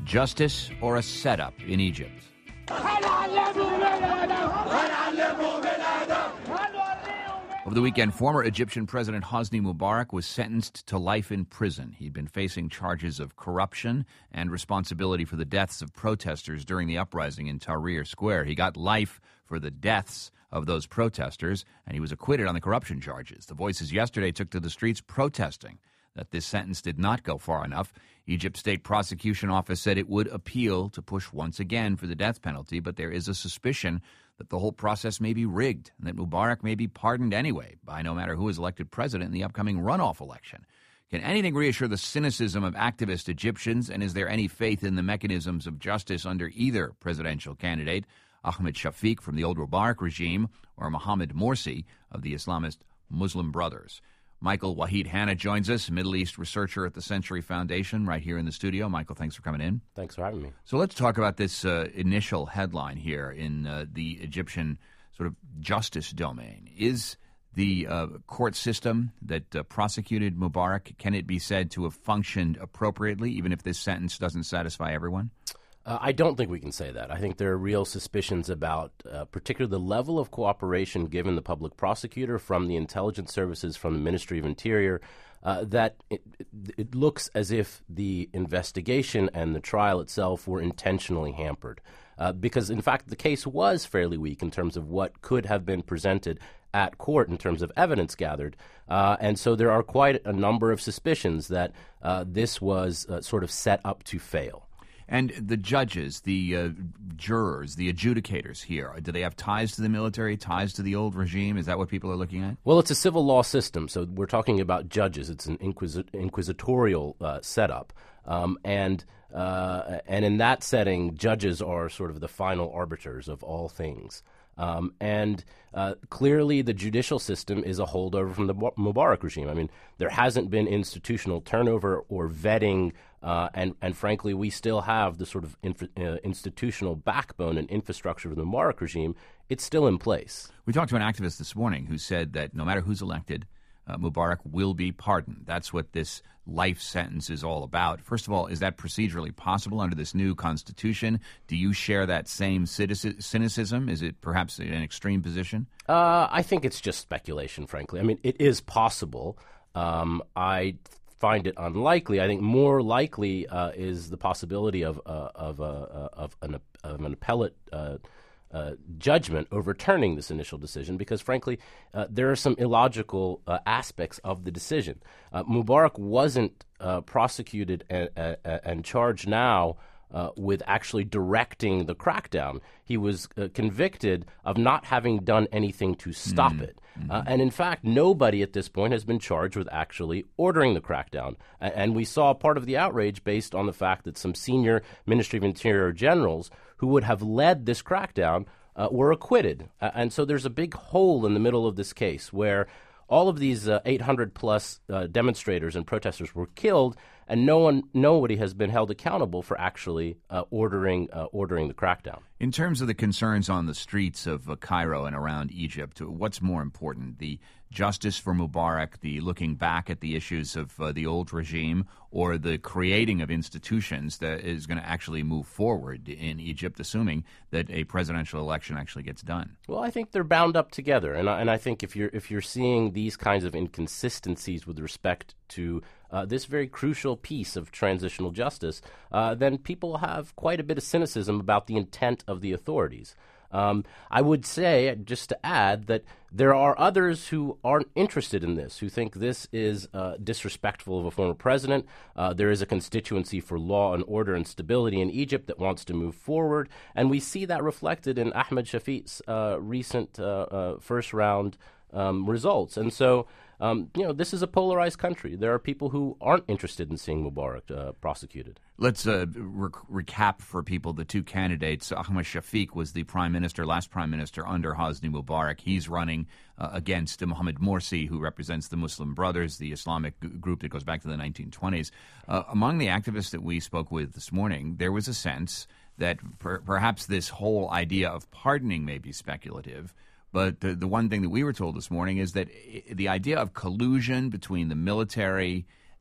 Justice or a setup in Egypt? Over the weekend, former Egyptian President Hosni Mubarak was sentenced to life in prison. He'd been facing charges of corruption and responsibility for the deaths of protesters during the uprising in Tahrir Square. He got life for the deaths of those protesters, and he was acquitted on the corruption charges. The Voices yesterday took to the streets protesting that this sentence did not go far enough. Egypt's State Prosecution Office said it would appeal to push once again for the death penalty, but there is a suspicion that the whole process may be rigged and that Mubarak may be pardoned anyway by no matter who is elected president in the upcoming runoff election. Can anything reassure the cynicism of activist Egyptians, and is there any faith in the mechanisms of justice under either presidential candidate, Ahmed Shafiq from the old Mubarak regime or Mohamed Morsi of the Islamist Muslim Brothers? Michael Wahid Hanna joins us, Middle East researcher at the Century Foundation, right here in the studio. Michael, thanks for coming in. Thanks for having me. So let's talk about this initial headline here in the Egyptian sort of justice domain. Is the court system that prosecuted Mubarak, can it be said to have functioned appropriately, even if this sentence doesn't satisfy everyone? I don't think we can say that. I think there are real suspicions about particularly the level of cooperation given the public prosecutor from the intelligence services, from the Ministry of Interior, that it looks as if the investigation and the trial itself were intentionally hampered. Because, in fact, the case was fairly weak in terms of what could have been presented at court in terms of evidence gathered. And so there are quite a number of suspicions that this was sort of set up to fail. And the judges, the jurors, the adjudicators here, do they have ties to the military, ties to the old regime? Is that what people are looking at? Well, it's a civil law system, so we're talking about judges. It's an inquisitorial setup. And in that setting, judges are sort of the final arbiters of all things. And clearly the judicial system is a holdover from the Mubarak regime. I mean, there hasn't been institutional turnover or vetting, and frankly, we still have the sort of institutional backbone and infrastructure of the Mubarak regime. It's still in place. We talked to an activist this morning who said that no matter who's elected, Mubarak will be pardoned. That's what this life sentence is all about. First of all, is that procedurally possible under this new constitution? Do you share that same cynicism? Is it perhaps an extreme position? I think it's just speculation, frankly. I mean, it is possible. I find it unlikely. I think more likely is the possibility of an appellate judgment overturning this initial decision because, frankly, there are some illogical aspects of the decision. Mubarak wasn't prosecuted and charged now with actually directing the crackdown. He was convicted of not having done anything to stop it. And in fact, nobody at this point has been charged with actually ordering the crackdown. And we saw part of the outrage based on the fact that some senior Ministry of Interior generals who would have led this crackdown were acquitted. And so there's a big hole in the middle of this case where all of these 800-plus demonstrators and protesters were killed, and nobody has been held accountable for actually ordering the crackdown. In terms of the concerns on the streets of Cairo and around Egypt, what's more important, the justice for Mubarak, the looking back at the issues of the old regime, or the creating of institutions that is going to actually move forward in Egypt, assuming that a presidential election actually gets done? Well, I think they're bound up together, and I think if you're seeing these kinds of inconsistencies with respect to this very crucial piece of transitional justice, then people have quite a bit of cynicism about the intent of the authorities. I would say, just to add, that there are others who aren't interested in this, who think this is disrespectful of a former president. There is a constituency for law and order and stability in Egypt that wants to move forward, and we see that reflected in Ahmed Shafiq's recent first-round results. And so, this is a polarized country. There are people who aren't interested in seeing Mubarak prosecuted. Let's recap for people the two candidates. Ahmed Shafiq was the last prime minister under Hosni Mubarak. He's running against Mohamed Morsi, who represents the Muslim Brothers, the Islamic group that goes back to the 1920s. Among the activists that we spoke with this morning, there was a sense that perhaps this whole idea of pardoning may be speculative. But the one thing that we were told this morning is that the idea of collusion between the military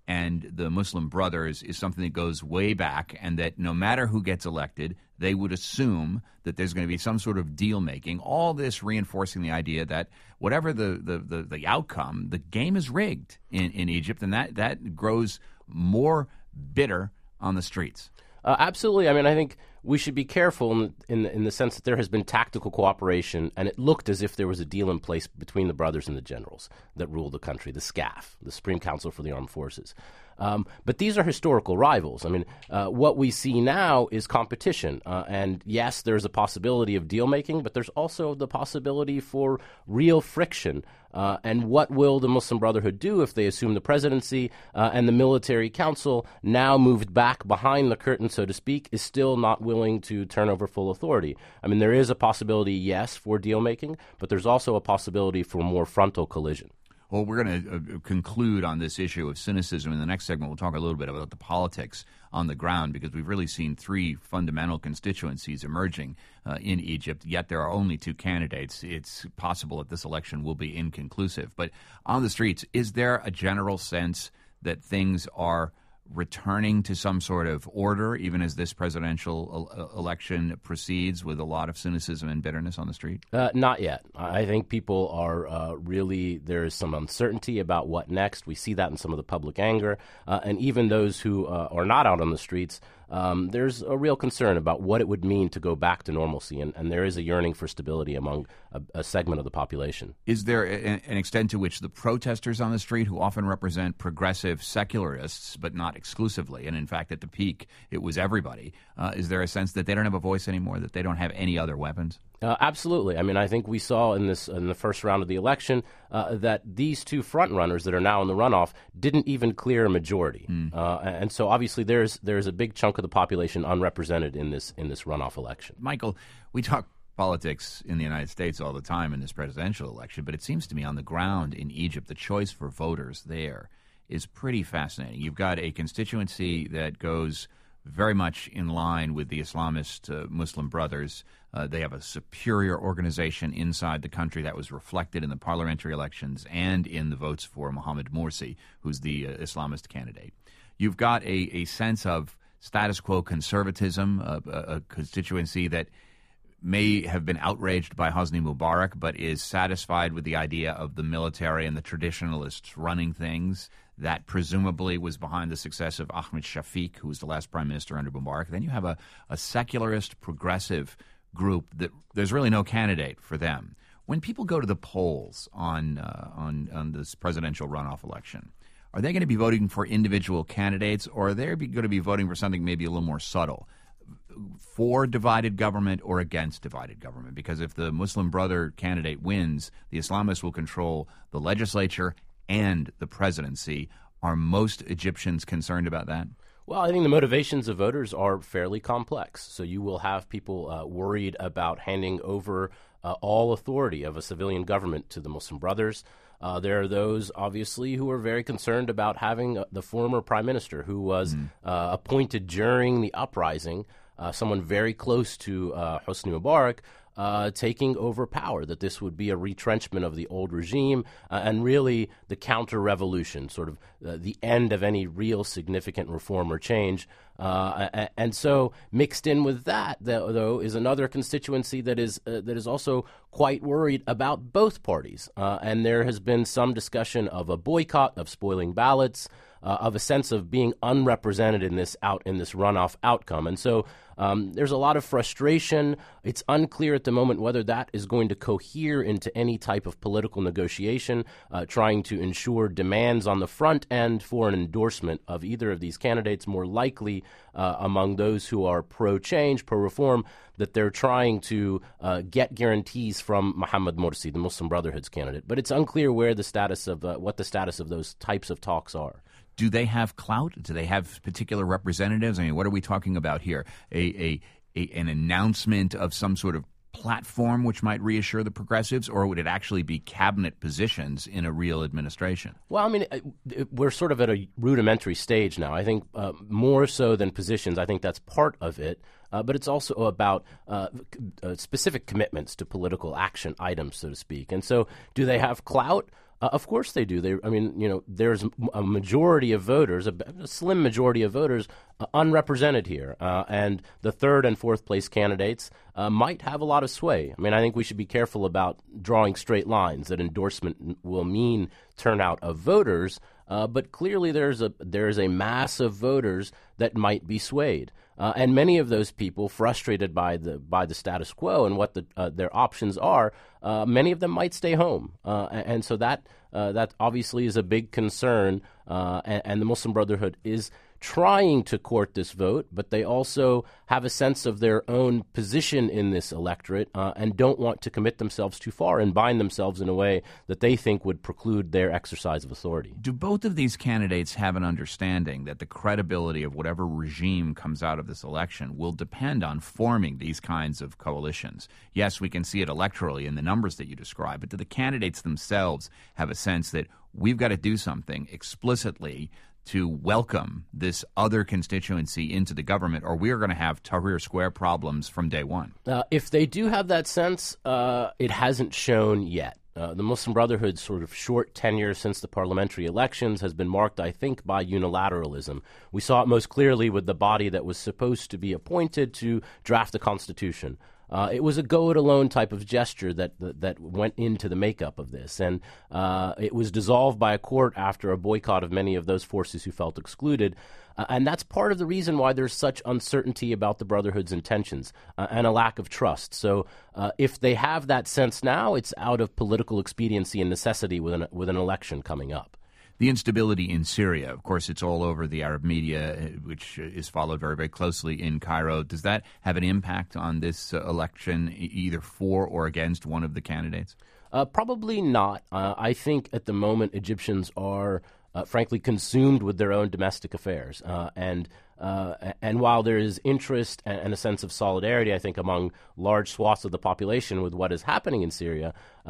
and the Muslim Brothers is something that goes way back, and that no matter who gets elected, they would assume that there's going to be some sort of deal-making, all this reinforcing the idea that whatever the outcome, the game is rigged in Egypt, and that grows more bitter on the streets. Absolutely. I mean, I think we should be careful in the sense that there has been tactical cooperation, and it looked as if there was a deal in place between the brothers and the generals that ruled the country, the SCAF, the Supreme Council for the Armed Forces. But these are historical rivals. I mean, what we see now is competition. And yes, there's a possibility of deal-making, but there's also the possibility for real friction. And what will the Muslim Brotherhood do if they assume the presidency and the military council, now moved back behind the curtain, so to speak, is still not willing to turn over full authority? I mean, there is a possibility, yes, for deal-making, but there's also a possibility for more frontal collision. Well, we're going to conclude on this issue of cynicism. In the next segment, we'll talk a little bit about the politics on the ground, because we've really seen three fundamental constituencies emerging in Egypt, yet there are only two candidates. It's possible that this election will be inconclusive. But on the streets, is there a general sense that things are returning to some sort of order, even as this presidential election proceeds, with a lot of cynicism and bitterness on the street? Not yet. I think people are really, there is some uncertainty about what next. We see that in some of the public anger. And even those who are not out on the streets, there's a real concern about what it would mean to go back to normalcy. And there is a yearning for stability among a segment of the population. Is there an extent to which the protesters on the street, who often represent progressive secularists, but not exclusively, and in fact at the peak it was everybody, is there a sense that they don't have a voice anymore, that they don't have any other weapons? Absolutely. I mean, I think we saw in the first round of the election that these two frontrunners that are now in the runoff didn't even clear a majority, and so obviously there's a big chunk of the population unrepresented in this runoff election. Michael, we talk politics in the United States all the time in this presidential election, but it seems to me on the ground in Egypt, the choice for voters there is pretty fascinating. You've got a constituency that goes very much in line with the Islamist Muslim Brothers. They have a superior organization inside the country that was reflected in the parliamentary elections and in the votes for Mohamed Morsi, who's the Islamist candidate. You've got a sense of status quo conservatism, a constituency that may have been outraged by Hosni Mubarak, but is satisfied with the idea of the military and the traditionalists running things. That presumably was behind the success of Ahmed Shafiq, who was the last prime minister under Mubarak. Then you have a secularist, progressive group that there's really no candidate for them. When people go to the polls on this presidential runoff election, are they going to be voting for individual candidates, or are they going to be voting for something maybe a little more subtle, for divided government or against divided government? Because if the Muslim Brother candidate wins, the Islamists will control the legislature and the presidency. Are most Egyptians concerned about that? Well, I think the motivations of voters are fairly complex. So you will have people worried about handing over all authority of a civilian government to the Muslim Brothers. There are those, obviously, who are very concerned about having the former prime minister who was appointed during the uprising, someone very close to Hosni Mubarak, taking over power, that this would be a retrenchment of the old regime and really the counter-revolution, sort of the end of any real significant reform or change. And so mixed in with that, though, is another constituency that is also quite worried about both parties. And there has been some discussion of a boycott, of spoiling ballots, of a sense of being unrepresented in this runoff outcome. And so there's a lot of frustration. It's unclear at the moment whether that is going to cohere into any type of political negotiation, trying to ensure demands on the front end for an endorsement of either of these candidates, more likely among those who are pro-change, pro-reform, that they're trying to get guarantees from Mohamed Morsi, the Muslim Brotherhood's candidate. But it's unclear what the status of those types of talks are. Do they have clout? Do they have particular representatives? I mean, what are we talking about here? An announcement of some sort of platform which might reassure the progressives, or would it actually be cabinet positions in a real administration? Well, I mean, we're sort of at a rudimentary stage now. I think more so than positions, I think that's part of it. But it's also about specific commitments to political action items, so to speak. And so do they have clout? Of course they do. There's a majority of voters, a slim majority of voters, unrepresented here. And the third and fourth place candidates might have a lot of sway. I mean, I think we should be careful about drawing straight lines, that endorsement will mean turnout of voters. But clearly there's a mass of voters that might be swayed. And many of those people, frustrated by the status quo and what their options are, many of them might stay home. And so that obviously is a big concern. And the Muslim Brotherhood is trying to court this vote, but they also have a sense of their own position in this electorate and don't want to commit themselves too far and bind themselves in a way that they think would preclude their exercise of authority. Do both of these candidates have an understanding that the credibility of whatever regime comes out of this election will depend on forming these kinds of coalitions? Yes, we can see it electorally in the numbers that you describe, but do the candidates themselves have a sense that we've got to do something explicitly to welcome this other constituency into the government, or we're going to have Tahrir Square problems from day one? If they do have that sense, it hasn't shown yet. The Muslim Brotherhood's sort of short tenure since the parliamentary elections has been marked, I think, by unilateralism. We saw it most clearly with the body that was supposed to be appointed to draft the Constitution. It was a go-it-alone type of gesture that went into the makeup of this. And it was dissolved by a court after a boycott of many of those forces who felt excluded. And that's part of the reason why there's such uncertainty about the Brotherhood's intentions and a lack of trust. So if they have that sense now, it's out of political expediency and necessity with an election coming up. The instability in Syria, of course, it's all over the Arab media, which is followed very, very closely in Cairo. Does that have an impact on this election, either for or against one of the candidates? Probably not. I think at the moment Egyptians are, frankly, consumed with their own domestic affairs. And while there is interest and a sense of solidarity, I think, among large swaths of the population with what is happening in Syria,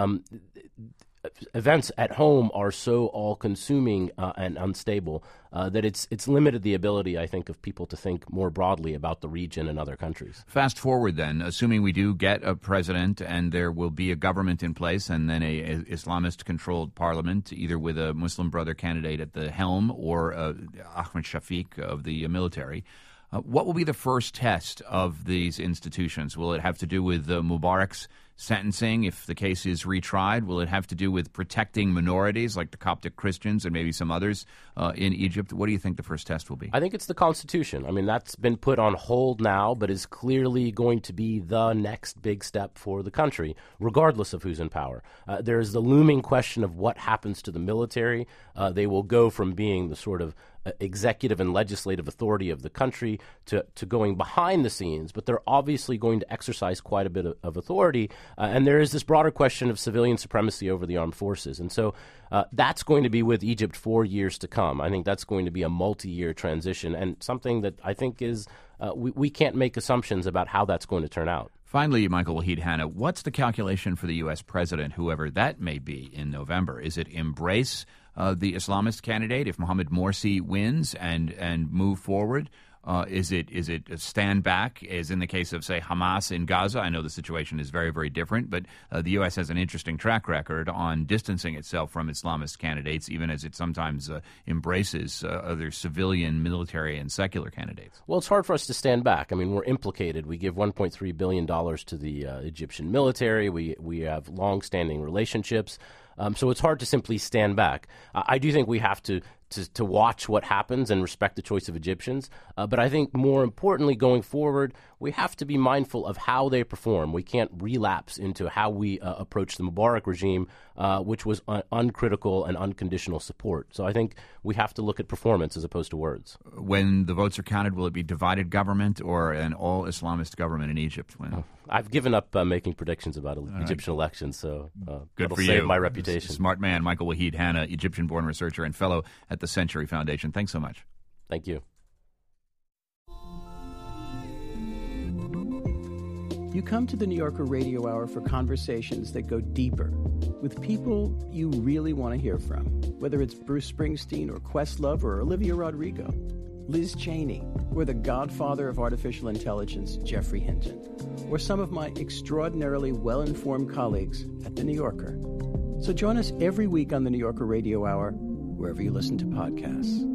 events at home are so all-consuming and unstable that it's limited the ability, I think, of people to think more broadly about the region and other countries. Fast forward then, assuming we do get a president and there will be a government in place and then a Islamist-controlled parliament, either with a Muslim Brother candidate at the helm or Ahmed Shafiq of the military, what will be the first test of these institutions? Will it have to do with Mubarak's sentencing if the case is retried? Will it have to do with protecting minorities like the Coptic Christians and maybe some others in Egypt? What do you think the first test will be? I think it's the Constitution. I mean, that's been put on hold now, but is clearly going to be the next big step for the country, regardless of who's in power. There is the looming question of what happens to the military. They will go from being the sort of executive and legislative authority of the country to going behind the scenes, but they're obviously going to exercise quite a bit of authority. And there is this broader question of civilian supremacy over the armed forces. And so that's going to be with Egypt for years to come. I think that's going to be a multi-year transition and something that I think is we can't make assumptions about how that's going to turn out. Finally, Michael Wahid Hanna, what's the calculation for the U.S. president, whoever that may be, in November? Is it embrace the Islamist candidate if Mohamed Morsi wins and move forward? Is it stand back, as in the case of, say, Hamas in Gaza? I know the situation is very, very different, but the U.S. has an interesting track record on distancing itself from Islamist candidates, even as it sometimes embraces other civilian, military, and secular candidates. Well, it's hard for us to stand back. I mean, we're implicated. We give $1.3 billion to the Egyptian military. We have long-standing relationships. So it's hard to simply stand back. I do think we have to watch what happens and respect the choice of Egyptians. But I think more importantly, going forward, we have to be mindful of how they perform. We can't relapse into how we approach the Mubarak regime, which was uncritical and unconditional support. So I think we have to look at performance as opposed to words. When the votes are counted, will it be divided government or an all-Islamist government in Egypt? I've given up making predictions about Egyptian elections, so that'll save my reputation. Smart man, Michael Wahid Hanna, Egyptian-born researcher and fellow at the Century Foundation. Thanks so much. Thank you. You come to the New Yorker Radio Hour for conversations that go deeper with people you really want to hear from, whether it's Bruce Springsteen or Questlove or Olivia Rodrigo, Liz Cheney, or the godfather of artificial intelligence, Geoffrey Hinton, or some of my extraordinarily well-informed colleagues at The New Yorker. So join us every week on the New Yorker Radio Hour, wherever you listen to podcasts.